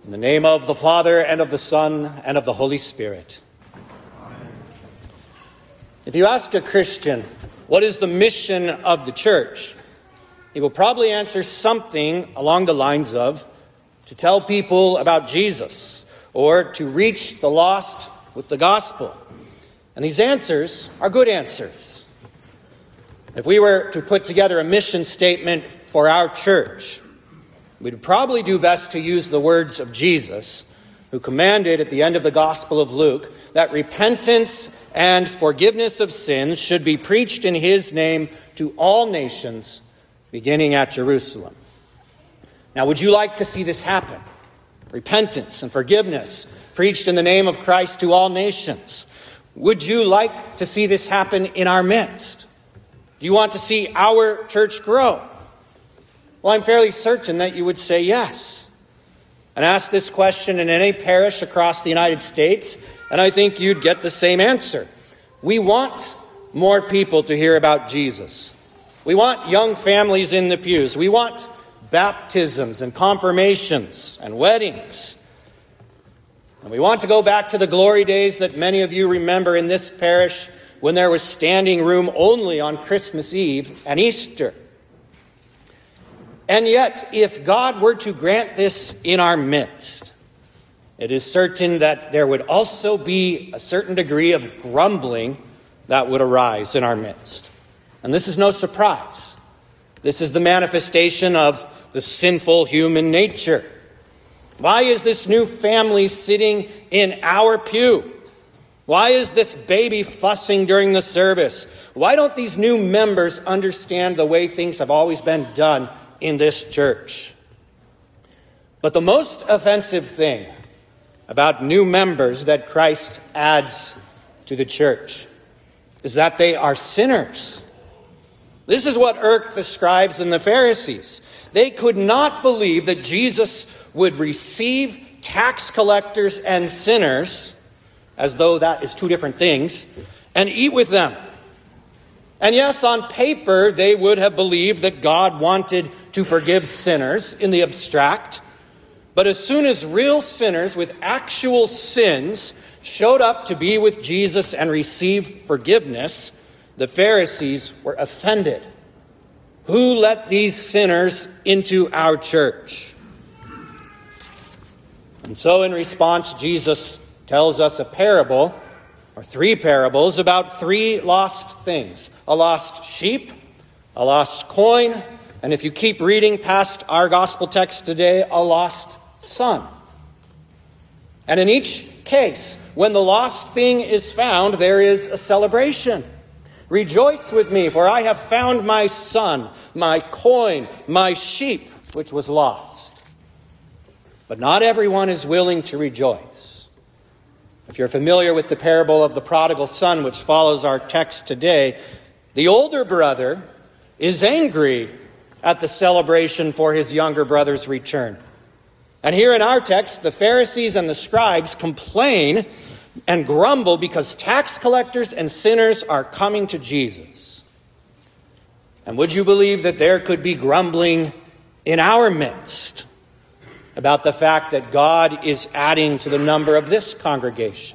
In the name of the Father, and of the Son, and of the Holy Spirit. Amen. If you ask a Christian, what is the mission of the church? He will probably answer something along the lines of, to tell people about Jesus, or to reach the lost with the gospel. And these answers are good answers. If we were to put together a mission statement for our church, we'd probably do best to use the words of Jesus, who commanded at the end of the Gospel of Luke that repentance and forgiveness of sins should be preached in his name to all nations, beginning at Jerusalem. Now, would you like to see this happen? Repentance and forgiveness preached in the name of Christ to all nations. Would you like to see this happen in our midst? Do you want to see our church grow? Well, I'm fairly certain that you would say yes. And ask this question in any parish across the United States, and I think you'd get the same answer. We want more people to hear about Jesus. We want young families in the pews. We want baptisms and confirmations and weddings. And we want to go back to the glory days that many of you remember in this parish when there was standing room only on Christmas Eve and Easter. And yet, if God were to grant this in our midst, it is certain that there would also be a certain degree of grumbling that would arise in our midst. And this is no surprise. This is the manifestation of the sinful human nature. Why is this new family sitting in our pew? Why is this baby fussing during the service? Why don't these new members understand the way things have always been done in this church? But the most offensive thing about new members that Christ adds to the church is that they are sinners. This is what irked the scribes and the Pharisees. They could not believe that Jesus would receive tax collectors and sinners, as though that is two different things, and eat with them. And yes, on paper, they would have believed that God wanted to forgive sinners in the abstract. But as soon as real sinners with actual sins showed up to be with Jesus and receive forgiveness, the Pharisees were offended. Who let these sinners into our church? And so in response, Jesus tells us a parable, or three parables, about three lost things. A lost sheep, a lost coin, and if you keep reading past our gospel text today, a lost son. And in each case, when the lost thing is found, there is a celebration. Rejoice with me, for I have found my son, my coin, my sheep, which was lost. But not everyone is willing to rejoice. If you're familiar with the parable of the prodigal son, which follows our text today, the older brother is angry at the celebration for his younger brother's return. And here in our text, the Pharisees and the scribes complain and grumble because tax collectors and sinners are coming to Jesus. And would you believe that there could be grumbling in our midst about the fact that God is adding to the number of this congregation?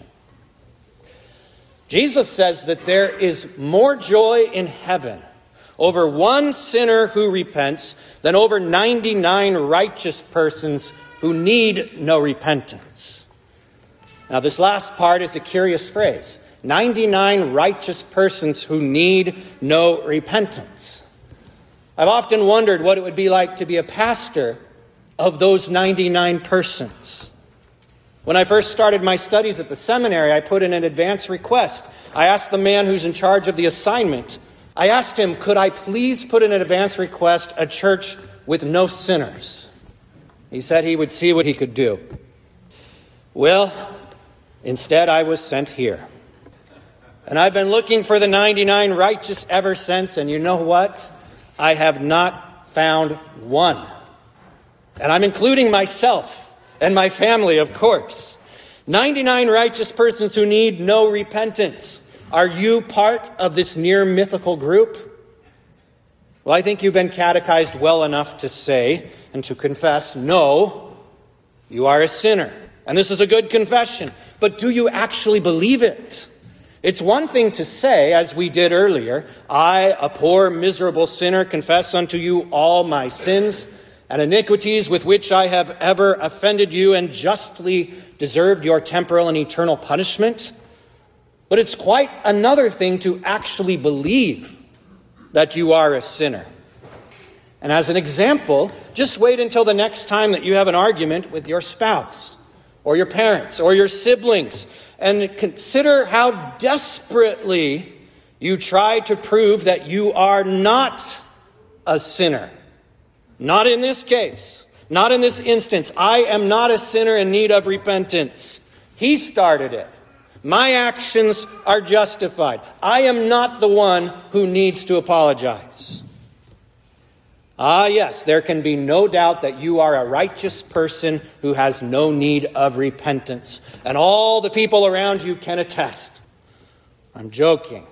Jesus says that there is more joy in heaven over one sinner who repents than over 99 righteous persons who need no repentance. Now, this last part is a curious phrase. 99 righteous persons who need no repentance. I've often wondered what it would be like to be a pastor of those 99 persons. When I first started my studies at the seminary, I put in an advance request. I asked the man who's in charge of the assignment, I asked him, could I please put in an advance request a church with no sinners? He said he would see what he could do. Well, instead I was sent here. And I've been looking for the 99 righteous ever since, and you know what? I have not found one. And I'm including myself and my family, of course. 99 righteous persons who need no repentance. Are you part of this near mythical group? Well, I think you've been catechized well enough to say and to confess, no, You are a sinner. And this is a good confession. But do you actually believe it? It's one thing to say, as we did earlier, I, a poor, miserable sinner, confess unto you all my sins and iniquities with which I have ever offended you and justly deserved your temporal and eternal punishment. But it's quite another thing to actually believe that you are a sinner. And as an example, just wait until the next time that you have an argument with your spouse or your parents or your siblings, and consider how desperately you try to prove that you are not a sinner. Not in this case. Not in this instance. I am not a sinner in need of repentance. He started it. My actions are justified. I am not the one who needs to apologize. Ah, yes, there can be no doubt that you are a righteous person who has no need of repentance. And all the people around you can attest. I'm joking.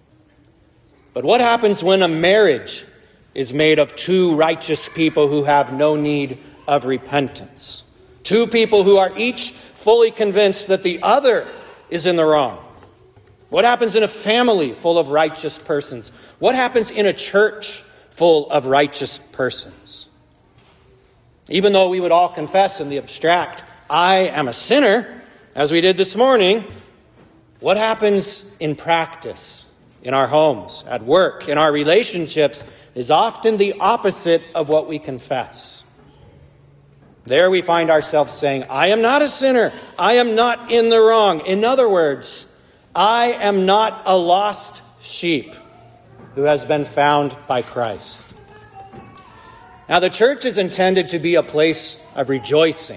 But what happens when a marriage is made of two righteous people who have no need of repentance? Two people who are each fully convinced that the other is in the wrong. What happens in a family full of righteous persons? What happens in a church full of righteous persons? Even though we would all confess in the abstract, I am a sinner, as we did this morning, what happens in practice, in our homes, at work, in our relationships, is often the opposite of what we confess. There we find ourselves saying, I am not a sinner. I am not in the wrong. In other words, I am not a lost sheep who has been found by Christ. Now, the church is intended to be a place of rejoicing.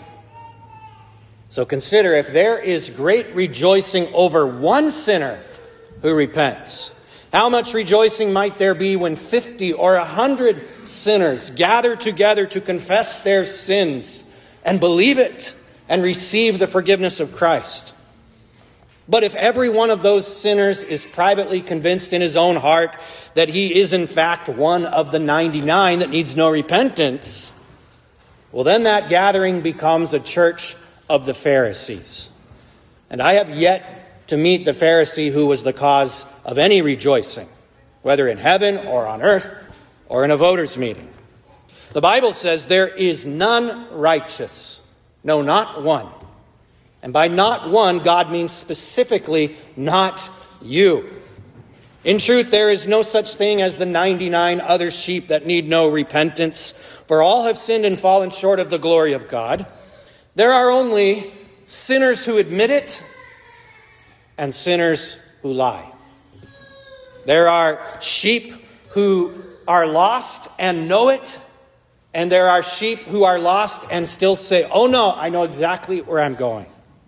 So consider, if there is great rejoicing over one sinner who repents, how much rejoicing might there be when 50 or 100 sinners gather together to confess their sins and believe it and receive the forgiveness of Christ? But if every one of those sinners is privately convinced in his own heart that he is in fact one of the 99 that needs no repentance, well, then that gathering becomes a church of the Pharisees. And I have yet to meet the Pharisee who was the cause of any rejoicing, whether in heaven or on earth or in a voters' meeting. The Bible says there is none righteous, no, not one. And by not one, God means specifically not you. In truth, there is no such thing as the 99 other sheep that need no repentance, for all have sinned and fallen short of the glory of God. There are only sinners who admit it and sinners who lie. There are sheep who are lost and know it, and there are sheep who are lost and still say, oh no, I know exactly where I'm going.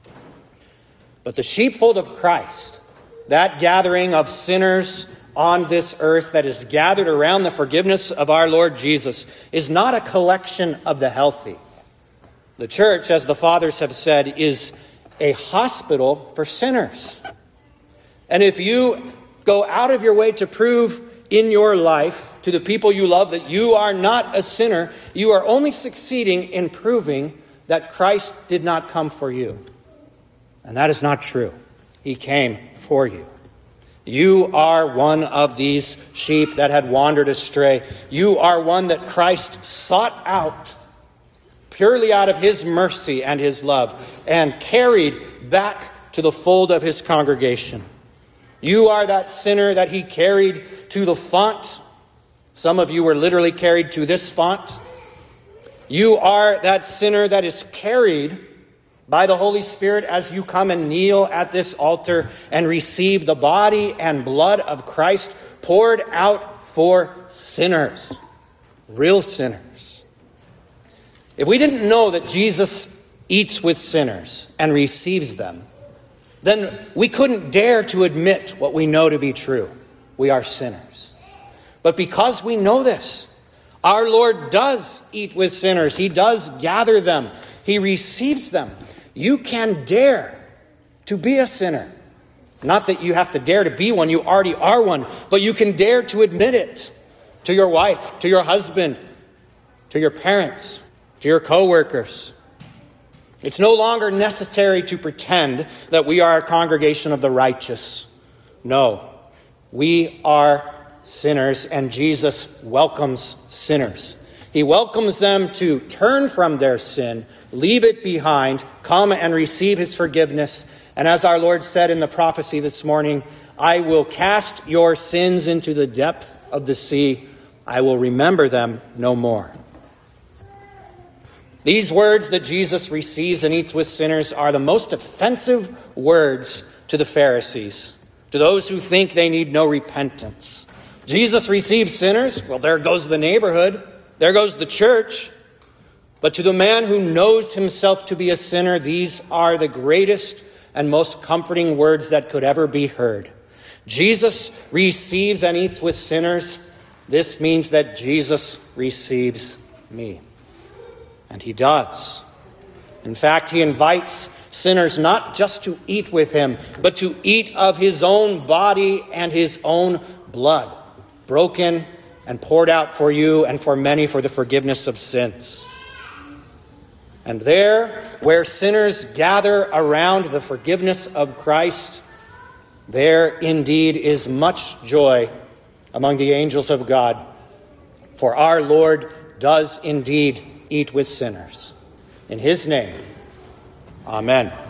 But the sheepfold of Christ, that gathering of sinners on this earth that is gathered around the forgiveness of our Lord Jesus, is not a collection of the healthy. The church, as the fathers have said, is a hospital for sinners. And if you go out of your way to prove in your life to the people you love that you are not a sinner, you are only succeeding in proving that Christ did not come for you. And that is not true. He came for you. You are one of these sheep that had wandered astray. You are one that Christ sought out purely out of his mercy and his love and carried back to the fold of his congregation. You are that sinner that he carried to the font. Some of you were literally carried to this font. You are that sinner that is carried by the Holy Spirit as you come and kneel at this altar and receive the body and blood of Christ poured out for sinners, real sinners. If we didn't know that Jesus eats with sinners and receives them, then we couldn't dare to admit what we know to be true. We are sinners. But because we know this, our Lord does eat with sinners. He does gather them. He receives them. You can dare to be a sinner. Not that you have to dare to be one, you already are one, but you can dare to admit it to your wife, to your husband, to your parents, to your co-workers. It's no longer necessary to pretend that we are a congregation of the righteous. No, we are sinners, and Jesus welcomes sinners. He welcomes them to turn from their sin, leave it behind, come and receive his forgiveness. And as our Lord said in the prophecy this morning, I will cast your sins into the depth of the sea. I will remember them no more. These words that Jesus receives and eats with sinners are the most offensive words to the Pharisees, to those who think they need no repentance. Jesus receives sinners. Well, there goes the neighborhood. There goes the church. But to the man who knows himself to be a sinner, these are the greatest and most comforting words that could ever be heard. Jesus receives and eats with sinners. This means that Jesus receives me. And he does. In fact, he invites sinners not just to eat with him, but to eat of his own body and his own blood, broken and poured out for you and for many for the forgiveness of sins. And there, where sinners gather around the forgiveness of Christ, there indeed is much joy among the angels of God. For our Lord does indeed eat with sinners. In his name, amen.